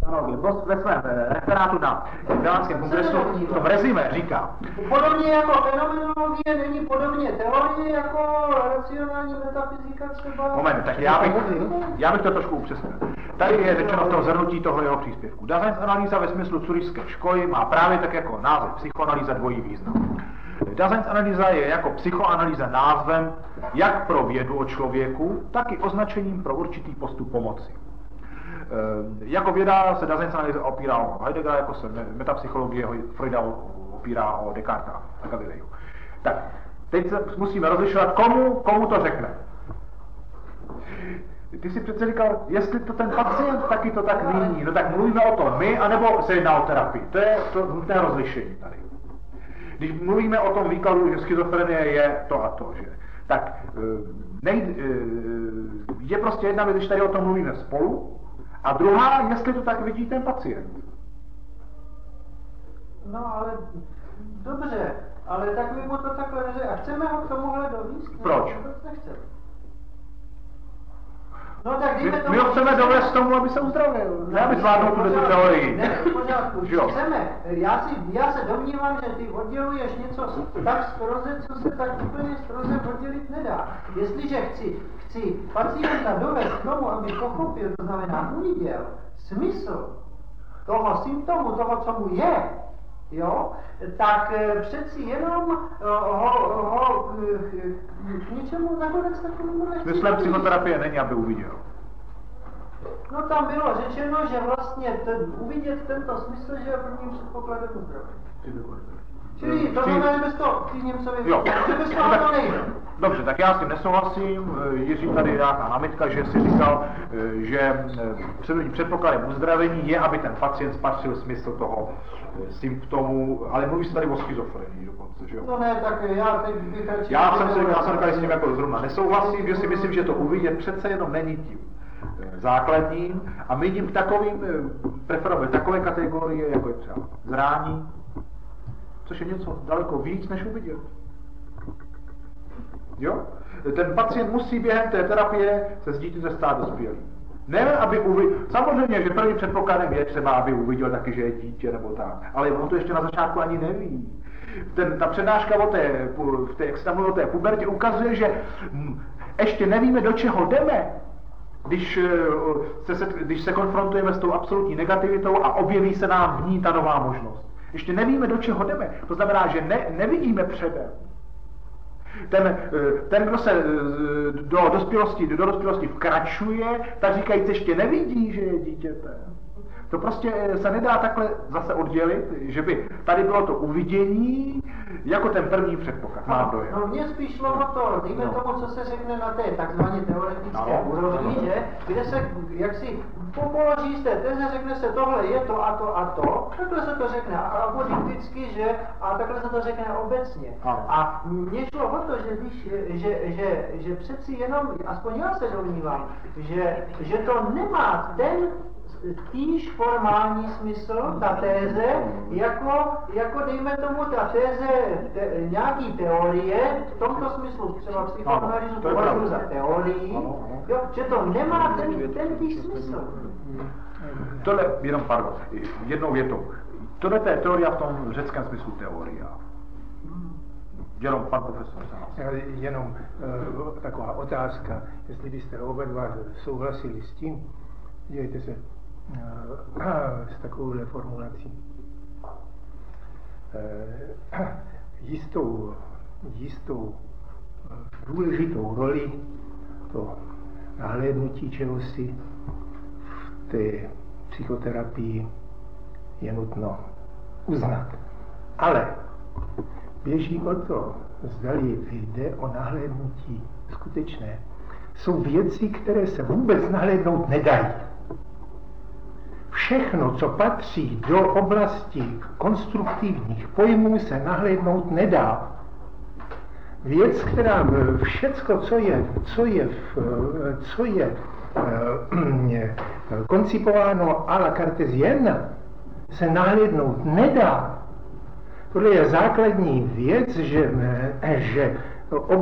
ve svém referátu na Milánském kongresu v tom rezime říká. Podobně jako fenomenologie není podobně teorie jako racionální metafyzika třeba. Moment, tak já bych to trošku upřesnil. Tady je řečeno v tom zhrnutí toho jeho příspěvku. Daseinsanalýza ve smyslu curyšské školy má právě tak jako název psychoanalýza dvojí význam. Daseinsanalýza je jako psychoanalýza názvem jak pro vědu o člověku, tak i označením pro určitý postup pomoci. Jako věda se Daseinsanalýza opírá o Heideggera, jako se metapsychologie Freuda opírá o Descartes a Galileu. Tak, teď se musíme rozlišovat, komu to řekne. Ty si přece říkal, jestli to ten pacient taky to tak míní, no tak mluvíme o tom my, anebo se jedná o terapii. To je to nutné rozlišení tady. Když mluvíme o tom výkladu, že schizofrenie je to a to, že? Tak je prostě jedna věc, když tady o tom mluvíme spolu, a druhá, jestli to tak vidí ten pacient. No ale, dobře, ale tak vy mu to takhle neřekl. A chceme ho k tomuhle dovést? Proč? Nechceme. No tak my ho chceme dovést tomu, aby se uzdravil, ne aby zvládnout tu teorii. Ne, v pořádku, chceme. Já se domnívám, že ty odděluješ něco tak stroze, co se tak úplně stroze oddělit nedá. Jestliže chci pacienta dovést k tomu, aby pochopil, to znamená uviděl smysl toho symptomu, toho, co mu je, jo, tak přeci jenom ho k něčemu nakonec takovému nechci. Smyslem psychoterapie není, aby uviděl. No tam bylo řečeno, že vlastně uvidět tento smysl, že je prvním předpokladem uzdraví. Čili to znamená, že bez toho k Němcovi bez toho to nejde. Dobře, tak já s tím nesouhlasím. Jiří tady nějaká námitka, že si říkal, že předpokladem uzdravení je, aby ten pacient spatřil smysl toho symptomu, ale mluví se tady o schizofrenii dokonce, že jo? No ne, tak já teď bych radši... Já jsem tady s tím jako zrovna nesouhlasím, že si myslím, že to uvidět přece jenom není tím základním a my tím takovým preferujeme takové kategorie, jako je třeba zrání, což je něco daleko víc, než uvidět. Jo? Ten pacient musí během té terapie se s dítětem stát dospělým. Ne, aby uviděl, samozřejmě, že prvním předpokladem je třeba, aby uviděl taky, že je dítě nebo tak, ale on to ještě na začátku ani neví. Ta přednáška jak se tam mluví o té pubertě, ukazuje, že ještě nevíme, do čeho jdeme, když se konfrontujeme s tou absolutní negativitou a objeví se nám v ní ta nová možnost. Ještě nevíme, do čeho jdeme. To znamená, že nevidíme předem. Ten, kdo se do dospělosti vkračuje, tak říkajíc ještě nevidí, že je dítětem. To prostě se nedá takhle zase oddělit, že by tady bylo to uvidění jako ten první předpoklad. Mám dojem. No mně spíš šlo o to, dejme tomu, co se řekne na té takzvaně teoretické úrovni, že? Kde se jaksi položí z té teze, řekne se tohle je to a to a to, takhle se to řekne apodikticky, že? A takhle se to řekne obecně. A mně šlo o to, že přeci jenom, aspoň já se domnívám, že to nemá ten týž formální smysl, ta téze, jako dejme tomu ta téze nějaký teorie, v tomto smyslu třeba psychoanalýzu považuji za teorii, jo, že to nemá ten týž smysl. Tohle, jednou větou. Tohle je teoria v tom řeckém smyslu teoria. Jenom pan profesor. Jenom taková otázka, jestli byste oba dva souhlasili s tím, dějte se s takovouhle formulací. Jistou důležitou roli to nahlédnutí čehosi v té psychoterapii je nutno uznat. Ale běží o to, zdali jde o nahlédnutí skutečné. Jsou věci, které se vůbec nahlédnout nedají. Všechno, co patří do oblasti konstruktivních pojmů, se nahlédnout nedá. Věc, která všecko, co je koncipováno à la cartésienne, se nahlédnout nedá. Tohle je základní věc, že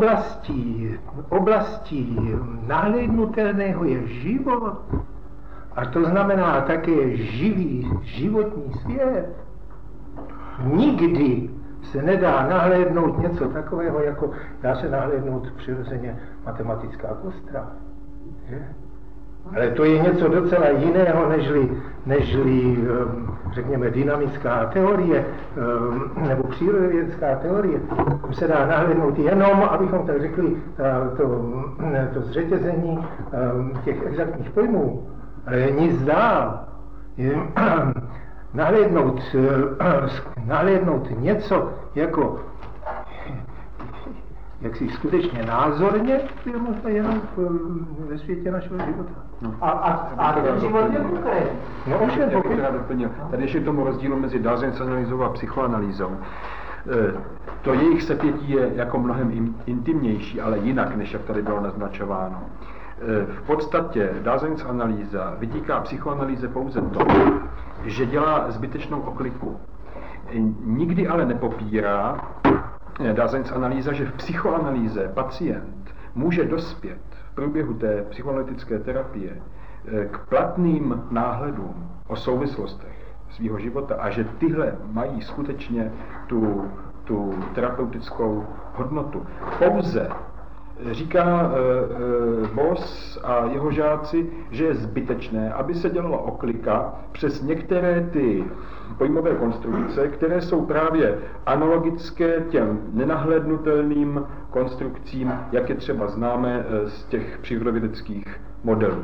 oblastí nahlédnutelného je život A to znamená také živý životní svět. Nikdy se nedá nahlédnout něco takového, jako dá se nahlédnout přirozeně matematická kostra. Že? Ale to je něco docela jiného, nežli řekněme, dynamická teorie nebo přírodovědecká teorie. Se dá nahlédnout jenom, abychom tak řekli, to zřetězení těch exaktních pojmů. Ale nic dál. Nahlédnout něco jako jaksi skutečně názorně, je možná jenom ve světě našeho života. No. A ten život je konkrétní. No, ovšem, pokud doplnil. Tady ještě k tomu rozdílu mezi Daseinsanalýzou a psychoanalýzou. To jejich sepětí je jako mnohem intimnější, ale jinak, než jak tady bylo naznačováno. V podstatě Daseinsanalýza vytýká psychoanalýze pouze to, že dělá zbytečnou okliku. Nikdy ale nepopírá Daseinsanalýza, že v psychoanalýze pacient může dospět v průběhu té psychoanalytické terapie k platným náhledům o souvislostech svého života a že tyhle mají skutečně tu terapeutickou hodnotu. Pouze říká Boss a jeho žáci, že je zbytečné, aby se dělala oklika přes některé ty pojmové konstrukce, které jsou právě analogické těm nenahlédnutelným konstrukcím, jak je třeba známe z těch přírodovědeckých modelů.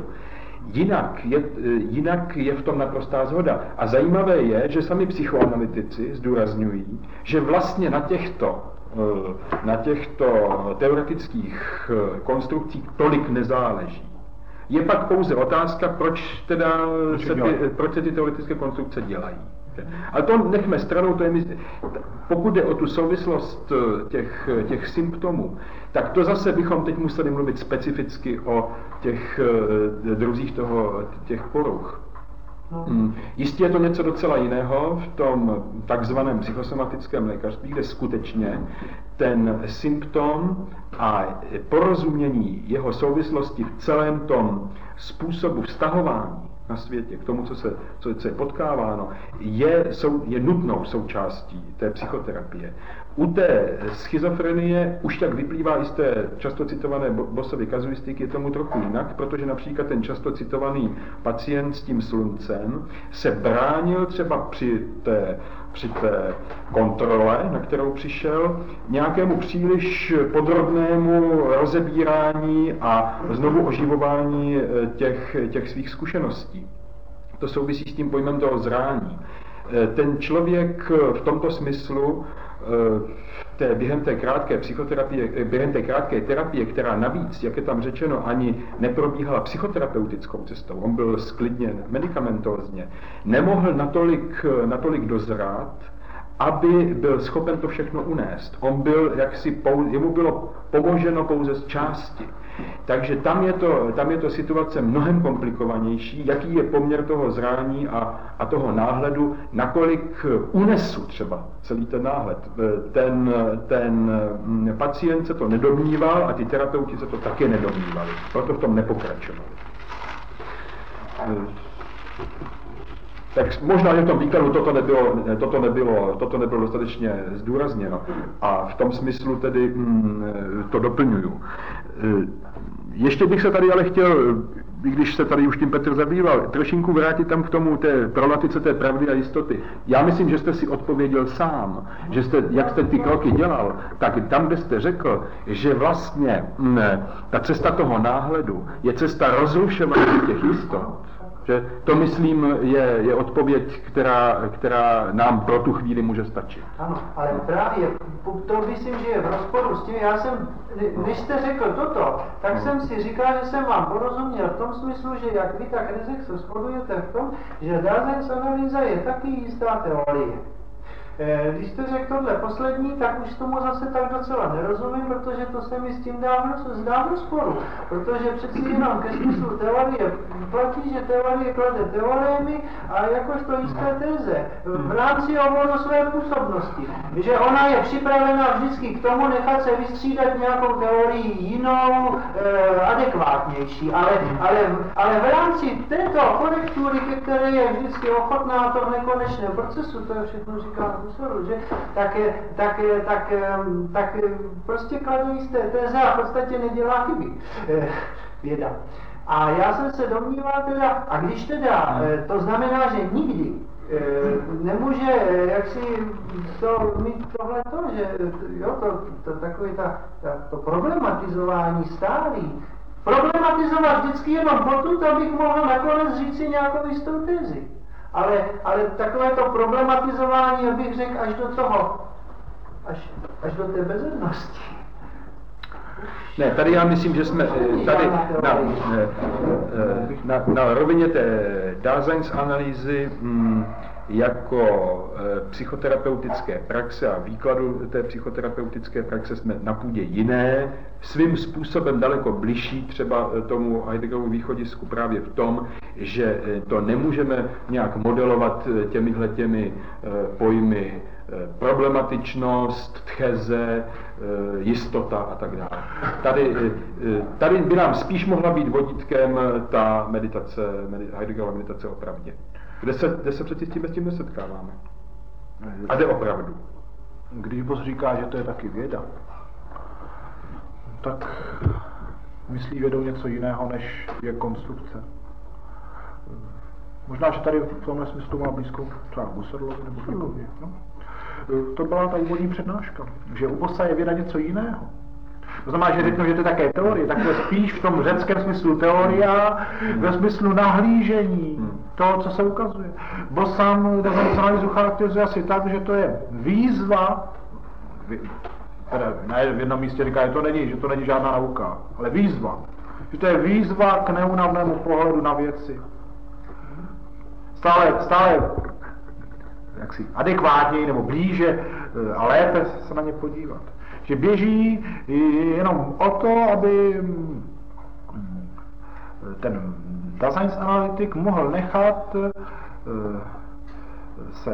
Jinak je v tom naprostá shoda. A zajímavé je, že sami psychoanalytici zdůrazňují, že vlastně na těchto teoretických konstrukcích tolik nezáleží. Je pak pouze otázka, proč se ty teoretické konstrukce dělají. Ale to nechme stranou, pokud jde o tu souvislost těch symptomů, tak to zase bychom teď museli mluvit specificky o těch druzích těch poruch. Jistě je to něco docela jiného v tom takzvaném psychosomatickém lékařství, kde skutečně ten symptom a porozumění jeho souvislosti v celém tom způsobu vztahování na světě, k tomu, co je potkáváno, je nutnou součástí té psychoterapie. U té schizofrenie už tak vyplývá i z té často citované Bossovy kazuistiky, je tomu trochu jinak, protože například ten často citovaný pacient s tím sluncem se bránil třeba při té kontrole, na kterou přišel, nějakému příliš podrobnému rozebírání a znovu oživování těch svých zkušeností. To souvisí s tím pojmem toho zrání. Ten člověk v tomto smyslu během té krátké terapie, která navíc, jak je tam řečeno, ani neprobíhala psychoterapeutickou cestou, on byl sklidněn medikamentózně, nemohl natolik dozrát, aby byl schopen to všechno unést. Jemu bylo pomoženo pouze z části. Takže tam je to situace mnohem komplikovanější, jaký je poměr toho zrání a toho náhledu, nakolik unesu třeba celý ten náhled. Ten pacient se to nedomníval a ty terapeuti se to také nedomnívali, proto v tom nepokračovali. Tak možná, že v tom výkladu toto nebylo dostatečně zdůrazněno a v tom smyslu tedy to doplňuju. Ještě bych se tady ale chtěl, když se tady už tím Petr zabýval, trošinku vrátit tam k tomu té problematice té pravdy a jistoty. Já myslím, že jste si odpověděl sám, že jak jste ty kroky dělal, tak tam, kde jste řekl, že vlastně ta cesta toho náhledu je cesta rozrušování těch jistot, že to, myslím, je odpověď, která nám pro tu chvíli může stačit. Ano, ale právě to myslím, že je v rozporu s tím. Když jste řekl toto, tak jsem si říkal, že jsem vám porozuměl v tom smyslu, že jak vy, tak Rezek se shodujete v tom, že Daseinsanalýza je taky jistá teorie. Když jste řekl tohle poslední, tak už tomu zase tak docela nerozumím, protože to se mi s tím zdá v rozporu. Protože přeci jenom ke smyslu teorie platí, že teorie klade teorémy a jakožto jisté teze v rámci oboru své působnosti. Že ona je připravena vždycky k tomu nechat se vystřídat nějakou teorii jinou, adekvátnější. Ale v rámci této korektury, ke které je vždycky ochotná to v nekonečném procesu, to je všechno říká Husserl, že? Tak prostě klade jisté teze a v podstatě nedělá chyby. Věda. A já jsem se domníval teda, a když teda, to znamená, že nikdy nemůže jaksi to mít tohleto, že jo, to takové to problematizování stálý, problematizovat vždycky jenom potud, abych mohl nakonec říct si nějakou jistou tezi. Ale takové to problematizování, abych řekl, až do toho, až do té bezednosti. Ne, tady já myslím, že jsme tady na rovině té Daseinsanalýzy jako psychoterapeutické praxe a výkladu té psychoterapeutické praxe jsme na půdě jiné, svým způsobem daleko bližší třeba tomu Heideggerovu východisku právě v tom, že to nemůžeme nějak modelovat těmi pojmy problematičnost, tcheze, jistota a tak dále. Tady by nám spíš mohla být vodítkem ta meditace, Heideggerova meditace o pravdě. Kde se přeci s tím nesetkáváme. A jde opravdu. Když Boz říká, že to je taky věda, tak myslí vědou něco jiného, než je konstrukce. Možná, že tady v tomhle smyslu má blízko třeba Husserlovi nebo Freudově. No? To byla ta úvodní přednáška, že u Bosa je věda něco jiného. To znamená, že řeknu, že to je také teorie, tak to je spíš v tom řeckém smyslu teoria, ve smyslu nahlížení toho, co se ukazuje. Bos sám Daseinsanalýzu charakterizuje asi tak, že to je výzva, v jednom místě říká, že to není žádná nauka, ale výzva. Že to je výzva k neúnavnému pohledu na věci. Stále jaksi adekvátněji nebo blíže a lépe se na ně podívat. Že běží jenom o to, aby ten Daseinsanalytik mohl nechat se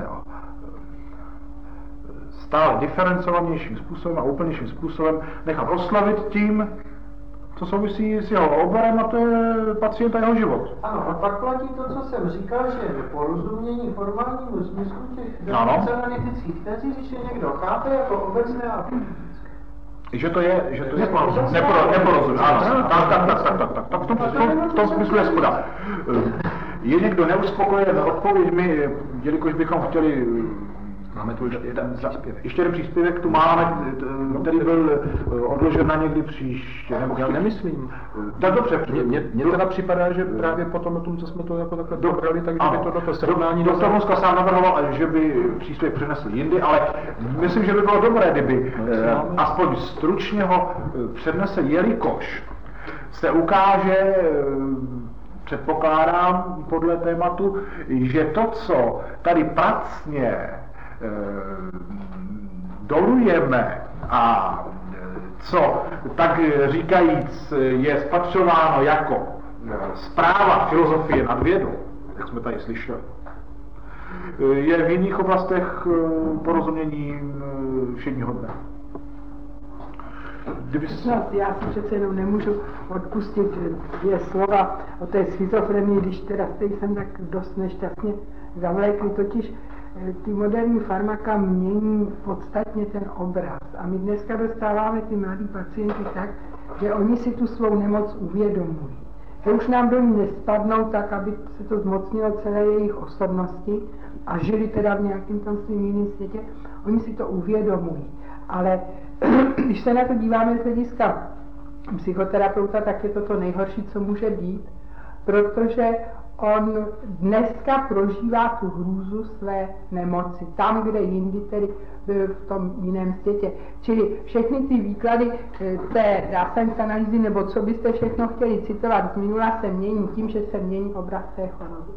stále diferencovanějším způsobem a úplnějším způsobem nechat oslovit tím, co souvisí s jeho oborem, a to je pacient a jeho život. Ano, a pak platí to, co jsem říkal, že porozumění formálnímu smyslu těch analytických tezí, když je někdo chápe jako obecné a že to je neporozumění. Ano, tak v tom smyslu je shoda. Je někdo neuspokojen odpověďmi, jelikož bychom chtěli. Máme tu ještě jeden příspěvek, tu máme, který byl odložen na někdy příště, nebo já nemyslím. Tak dobře. Mně teda připadá, že právě potom o tom, co jsme to jako takhle dobrali, takže by to do toho srovnání... Doktor Moska sám navrhoval, že by příspěvek přinesl jindy, ale myslím, že by bylo dobré, kdyby aspoň stručně ho přednesl, jelikož se ukáže, předpokládám podle tématu, že to, co tady pracně dolujeme a co, tak říkajíc, je spatřováno jako zpráva filozofie nad vědou, jak jsme tady slyšeli, je v jiných oblastech porozumění všedního Já si přece jenom nemůžu odpustit 2 slova o té schizofrenii, když teda jsem tak dost nešťastně zavlékli, totiž ty moderní farmaka mění podstatně ten obraz. A my dneska dostáváme ty mladí pacienty tak, že oni si tu svou nemoc uvědomují. Že už nám do ní nespadnou tak, aby se to zmocnilo celé jejich osobnosti a žili teda v nějakém tom svým jiném světě. Oni si to uvědomují. Ale když se na to díváme z hlediska psychoterapeuta, tak je to to nejhorší, co může být, protože on dneska prožívá tu hrůzu své nemoci, tam, kde jindy tedy byl v tom jiném světě. Čili všechny ty výklady té Daseinsanalýzy, nebo co byste všechno chtěli citovat, z minula se mění tím, že se mění obraz té choroby.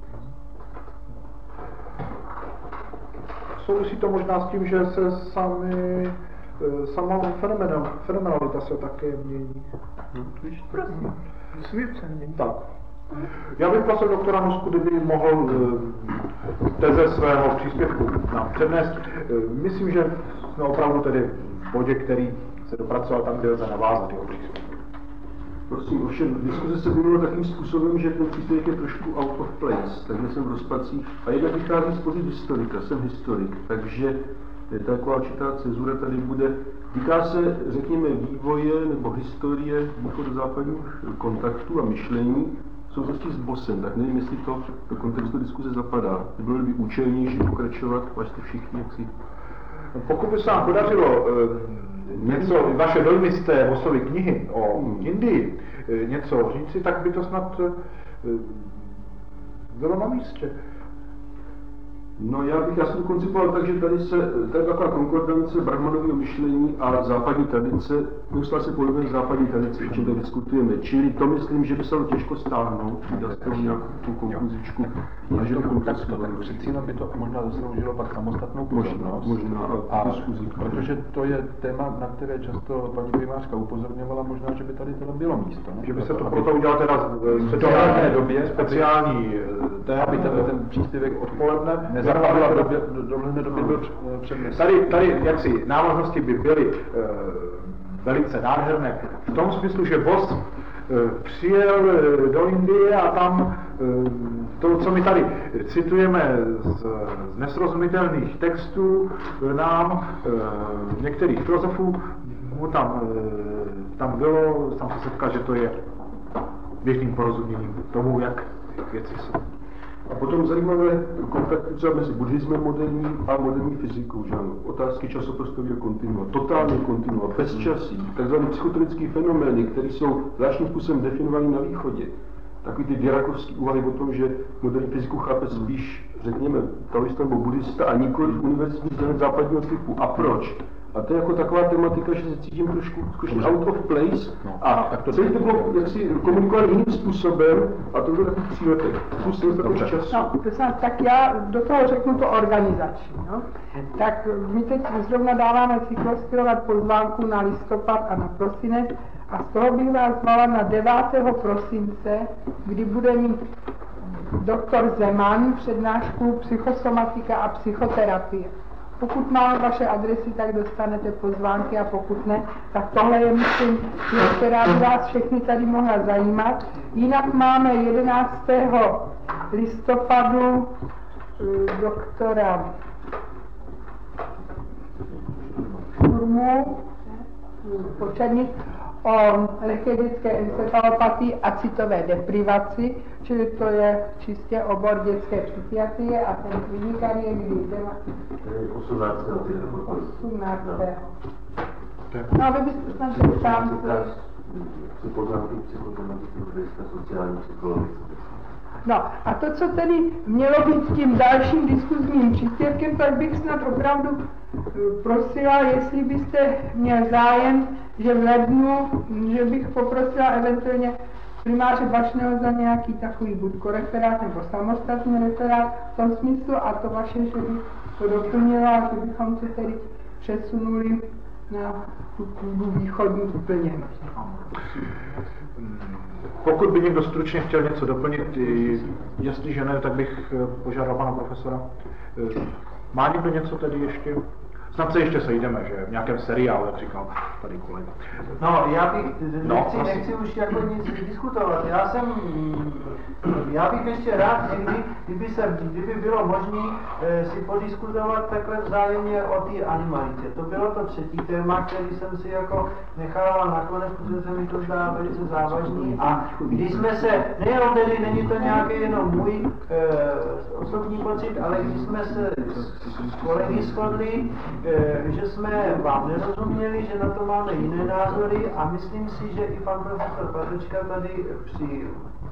Souvisí to možná s tím, že se sama fenomenalita se také mění. Prosím. Svět se mění. Tak. Já bych prosil doktora Nosku, kdyby mohl teze svého příspěvku nám přednést. Myslím, že jsme opravdu tedy v bodě, který se dopracoval tam, kde lze navázat jeho příspěvek. Prosím, ovšem, diskuze se vyvinula takým způsobem, že ten příspěvek je trošku out of place, takže jsem v rozpacích. A jednak vychází z pozic historika, jsem historik, takže taková určitá cezura tady bude. Týká se, řekněme, vývoje nebo historie východozápadních kontaktů a myšlení v souvislosti s Bosem, tak nevím, jestli to do kontextu diskuze zapadá. Bylo by účelnější pokračovat, až to všichni jaksi. Pokud by se nám podařilo něco, vaše dojmy z té Bosovy knihy o Indii, něco říci, tak by to snad bylo na místě. No já jsem to koncipoval tak, že tady je taková konkordance brahmanového myšlení a západní tradice, neustále se pohybujeme západní tradice, o čem tady diskutujeme. Čili to myslím, že by se to těžko stáhnout, dát to nějakou konkluzičku. A že to tak přeci jenom by to možná zasloužilo pak samostatnou pozornost. Možná diskuzi. Protože to je téma, na které často paní primářka upozorňovala, možná, že by tady to bylo místo. Ne? Že by se to proto udělal teda speciální aby ten příspěvek odpoledne v dohledné době byl přednes. Tady jaksi návaznosti by byly velice nádherné v tom smyslu, že Bos přijel do Indie a tam to, co my tady citujeme z nesrozumitelných textů, nám některých filozofů mu tam se setkal, že to je běžným porozuměním tomu, jak věci jsou. A potom zajímavé kontakty třeba mezi buddhismem moderním a moderní fyzikou, že ano, otázky časoprostorového kontinua, totálně kontinua, bezčasí, takzvané psychotonické fenomény, které jsou zvláštním způsobem definované na východě. Takový ty Dirakovský úvahy o tom, že moderní fyziku chápe spíš, řekněme, taoista nebo buddhista a nikoli univerzitní vzdělání západního typu. A proč? A to je jako taková tematika, že se cítím trošku out of place a celé to bylo jaksi komunikovat jiným způsobem a to bylo takový příletek. Tak já do toho řeknu to organizační. No? Tak my teď zrovna dáváme cyklostilovat pozvánku na listopad a na prosinec a z toho bych vás zvala na 9. prosince, kdy bude mít doktor Zeman přednášku psychosomatika a psychoterapie. Pokud mám vaše adresy, tak dostanete pozvánky a pokud ne, tak tohle je, myslím, která by vás všechny tady mohla zajímat. Jinak máme 11. listopadu doktora Kurmu, početnic, o lehké dětské encefalopatii a citové deprivaci, čili to je čistě obor dětské psychiatrie a ten klinikár je kdy 18. No a vy byste snad sám psychodramatiky, sociální psychologie. No a to, co tedy mělo být tím dalším diskuzním příspěvkem, tak bych snad opravdu prosila, jestli byste měl zájem, že v lednu, že bych poprosila eventuálně primáře Bašného za nějaký takový buď koreferát nebo samostatný referát v tom smyslu a to vaše, že bych to doplnila, že bychom se tedy přesunuli na tu půdu východní úplně. Pokud by někdo stručně chtěl něco doplnit, jestliže ne, tak bych požádal pana profesora. Má někdo něco tedy ještě? Snad se ještě sejdeme, že v nějakém seriálu, jak říkal tady kolega. No, já bych, nechci už jako nic diskutovat. Já bych ještě rád někdy, kdyby bylo možné si podiskutovat takhle vzájemně o té animalitě. To bylo to třetí téma, který jsem si jako nechával nakonec, protože se mi to zdá velice závažný. A když jsme se, nejenom tedy, není to nějaký jenom můj osobní pocit, ale když jsme se s kolegy shodli, že jsme vám nerozuměli, že na to máme jiné názory a myslím si, že i pan profesor Patočka tady při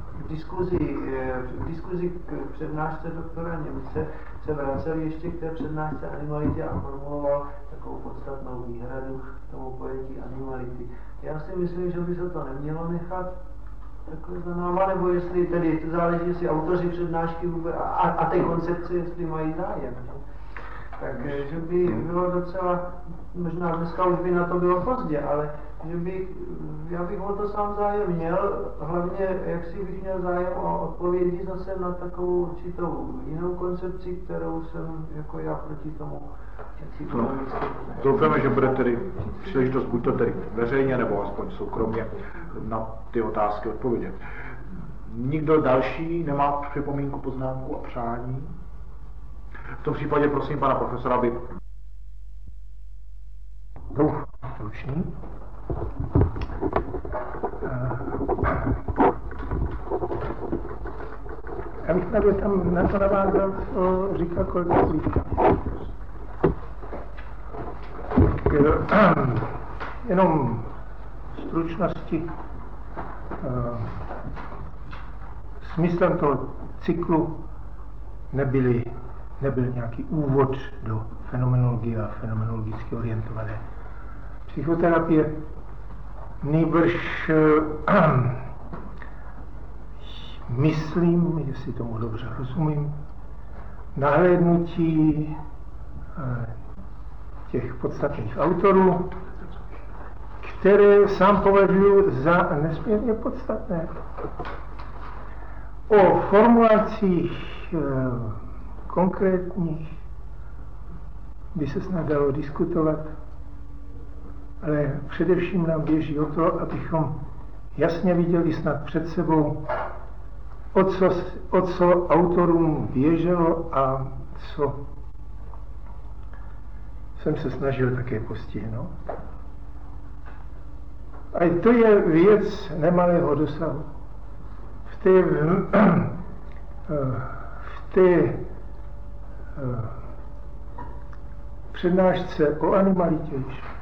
diskuzi k přednášce doktora Němce se vracel ještě k té přednášce animalitě a formuloval takovou podstatnou výhradu k tomu pojetí animality. Já si myslím, že by se to nemělo nechat takhle za náma, nebo jestli tedy záleží, jestli autoři přednášky vůbec, a té koncepce, jestli mají zájem. takže by bylo docela, možná dneska už by na to bylo pozdě, ale já bych o to sám zájem měl, hlavně jak si bych měl zájem o odpovědi zase na takovou určitou jinou koncepci, kterou jsem jako já proti tomu. Doufáme, že bude tedy příležitost buď to tedy veřejně, nebo aspoň soukromně na ty otázky odpovědět. Nikdo další nemá připomínku, poznámku a přání? V tom případě prosím pana profesora, aby... Stručný. Já bych právě tam na to navázal, co říkal kolega Slívka. Jenom stručnosti. Smyslem toho cyklu nebyl nějaký úvod do fenomenologie a fenomenologicky orientované psychoterapie. Nýbrž myslím, jestli tomu dobře rozumím, nahlédnutí těch podstatných autorů, které sám považuji za nesmírně podstatné. O formulacích konkrétních by se snad dalo diskutovat, ale především nám běží o to, abychom jasně viděli snad před sebou, o co autorům běželo a co jsem se snažil také postihnout. A to je věc nemalého dosahu. V té přednášce o animalitě,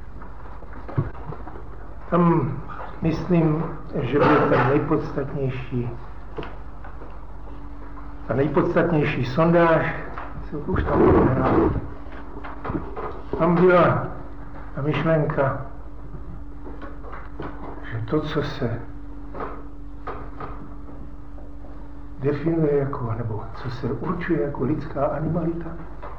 tam myslím, že byl ta nejpodstatnější sondáž, co už tam bylo. Tam byla ta myšlenka, že to, co se definuje jako, nebo co se určuje jako lidská animalita,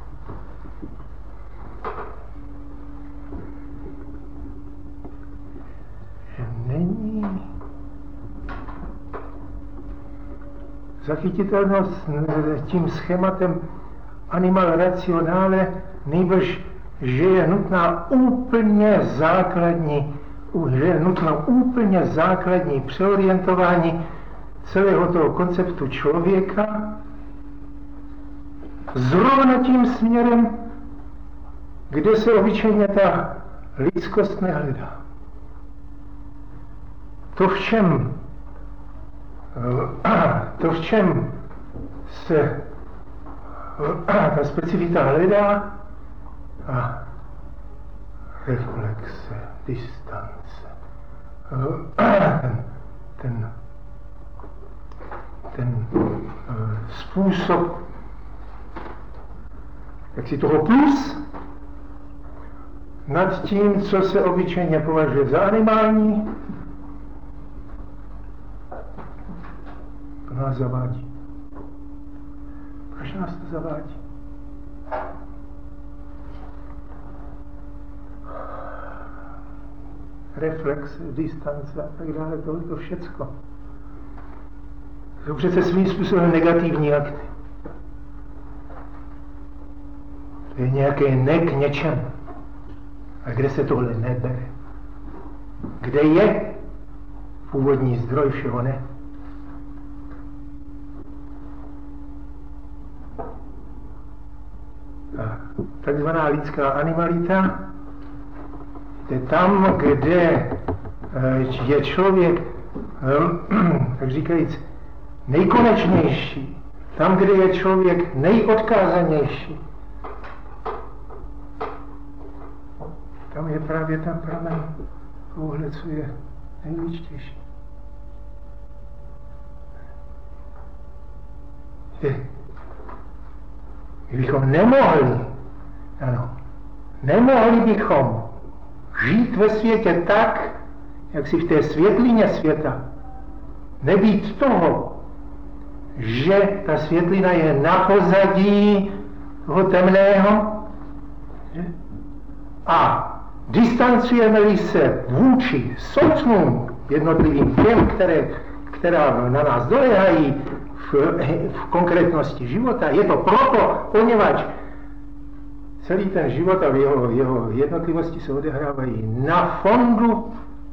že není zachytitelnost tím schématem animal rationale, nýbrž, že je nutná úplně základní přeorientování celého toho konceptu člověka zrovna tím směrem, kde se obyčejně ta lidskost nehledá. To, v čem se ta specifita hledá, a reflexe, distance, ten způsob, jak si toho plus nad tím, co se obyčejně považuje za animální, to nás zavádí. Proč nás to zavádí? Reflex, distance a tak dále, to všecko. Jsou přece svým způsobem negativní akty. To je nějaké ne k něčemu. A kde se tohle nebere? Kde je původní zdroj všeho ne? A takzvaná lidská animalita je tam, kde je člověk, tak říkajíc, nejkonečnější, tam, kde je člověk nejodkázanější. Tam je právě ten pramen tohle, co je nejličtější. Kdybychom nemohli bychom žít ve světě tak, jak si v té světlině světa, nebýt toho, že ta světlina je na pozadí toho temného, A distancujeme-li se vůči soucnům jednotlivým těm, která na nás doléhají v konkrétnosti života, je to proto, poněvadž celý ten život a jeho jednotlivosti se odehrávají na fondu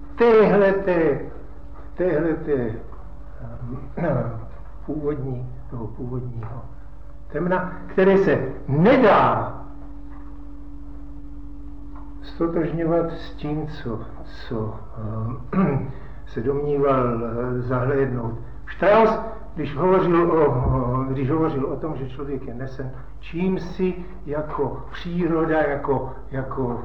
toho původního temna, které se nedá stotožňovat s tím, co se domníval zahlédnout Strauss, když hovořil o tom, že člověk je nesen čímsi jako příroda, jako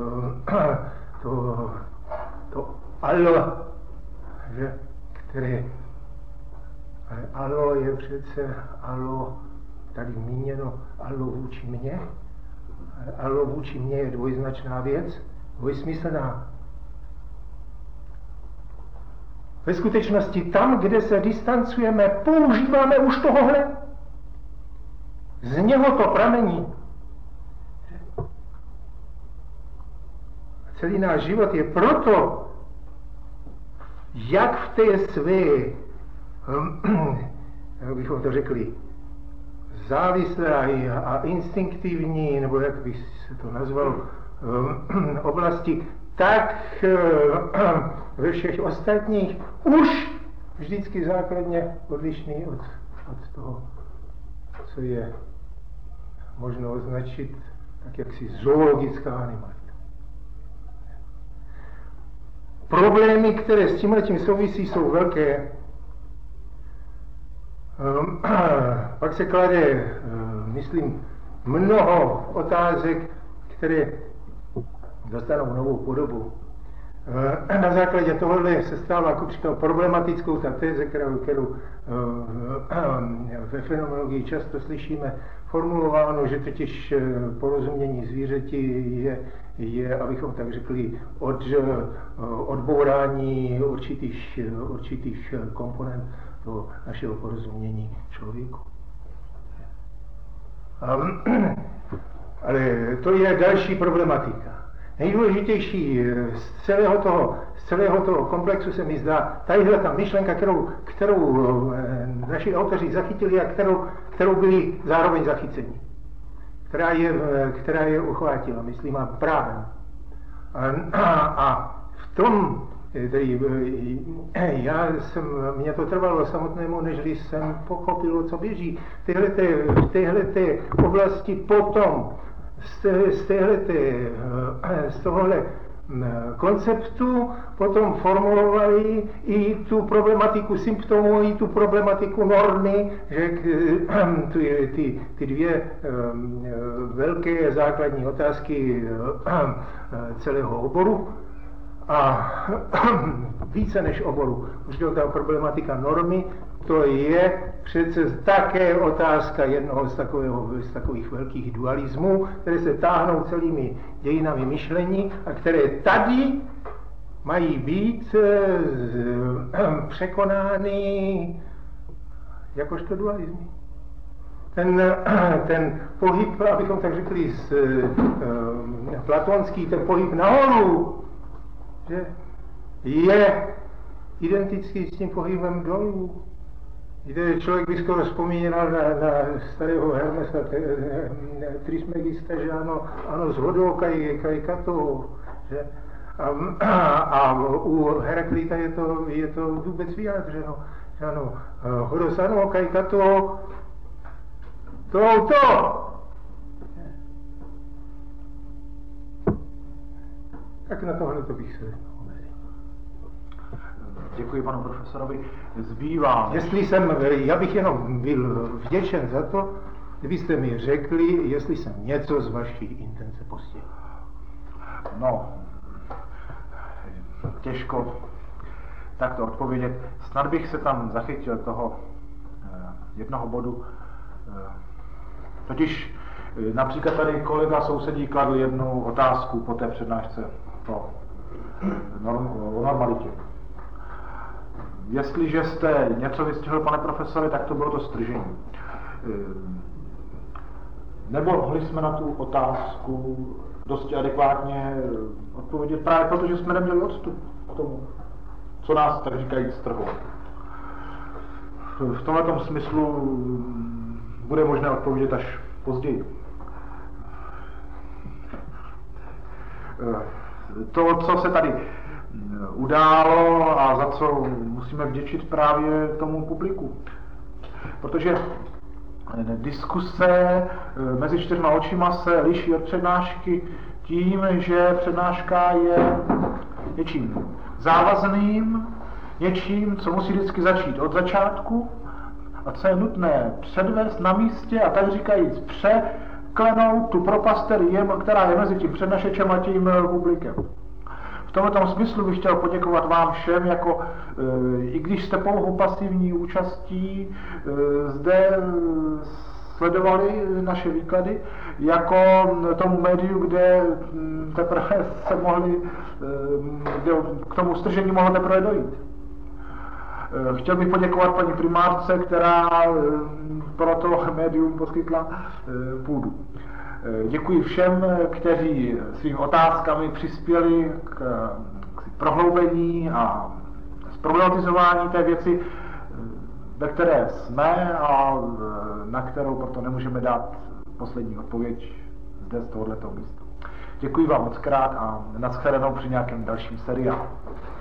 to alo, že, které, ale alo je přece alo, tady míněno alo vůči mně, alo vůči mně je dvojznačná věc, dvojsmyslná. Ve skutečnosti tam, kde se distancujeme, používáme už tohohle. Z něho to pramení. Celý náš život je proto, jak v té své, jak bychom to řekli, závislé a instinktivní, nebo jak bych se to nazval, oblasti, tak ve všech ostatních už vždycky základně odlišný od toho, co je možno označit tak jaksi zoologická animalita. Problémy, které s tímhletím souvisí, jsou velké. Pak se klade, myslím, mnoho otázek, které dostanou novou podobu. Na základě tohohle se stává kupříkladu problematickou ta teze, kterou ve fenomenologii často slyšíme formulováno, že totiž porozumění zvířeti je, abychom tak řekli, odbourání určitých komponent toho našeho porozumění člověku. Ale to je další problematika. Nejdůležitější z celého toho komplexu se mi zdá tadyhle ta myšlenka, kterou naši autoři zachytili a kterou byli zároveň zachyceni. Která je uchvátila, myslím, a právem. A v tom, mě to trvalo samotnému, nežli jsem pochopil, co běží. V téhleté oblasti potom, z tohohle konceptu potom formulovali i tu problematiku symptomů, i tu problematiku normy, že ty dvě velké základní otázky celého oboru a více než oboru, už ta problematika normy, to je přece také otázka jednoho z takových velkých dualismů, které se táhnou celými dějinami myšlení a které tady mají být překonány jakožto dualismy. Ten pohyb, abychom tak řekli, platonský, ten pohyb nahoru, že je identický s tím pohybem dolů. Kde člověk by skoro vzpomínal na starého Hermesa Trismegista, že ano, s hodou kaj katou, že? A u Heraklita je to vůbec vyjádřeno, že ano, hodos ano, kaj katou, to. Tak na tohle to bych se omezil. Děkuji panu profesorovi. Zbývá. Já bych jenom byl vděčen za to, kdybyste mi řekli, jestli jsem něco z vaší intence postihl. No, těžko takto odpovědět. Snad bych se tam zachytil toho jednoho bodu. Totiž například tady kolega sousedí kladl jednu otázku po té přednášce o normalitě. Jestliže jste něco vystihl, pane profesore, tak to bylo to stržení. nemohli jsme na tu otázku dosti adekvátně odpovědět právě proto, že jsme neměli odstup k tomu, co nás, tak říkajíc, strhlo. V tomto smyslu bude možné odpovědět až později. To, co se tady událo a za co musíme vděčit právě tomu publiku. Protože diskuse mezi 4 očima se liší od přednášky tím, že přednáška je něčím závazným, něčím, co musí vždycky začít od začátku a co je nutné předvést na místě a tak říkajíc překlenout tu propast, která je mezi tím přednášečem a tím publikem. V tomto smyslu bych chtěl poděkovat vám všem, jako i když jste pouhou pasivní účastí, zde sledovali naše výklady, jako tomu médiu, kde teprve se mohli, kde k tomu stržení mohlo teprve dojít. Chtěl bych poděkovat paní primárce, která pro to médium poskytla půdu. Děkuji všem, kteří svými otázkami přispěli k prohloubení a zproblematizování té věci, ve které jsme a na kterou proto nemůžeme dát poslední odpověď zde z tohoto místa. Děkuji vám mockrát a nashledanou při nějakém dalším seriálu.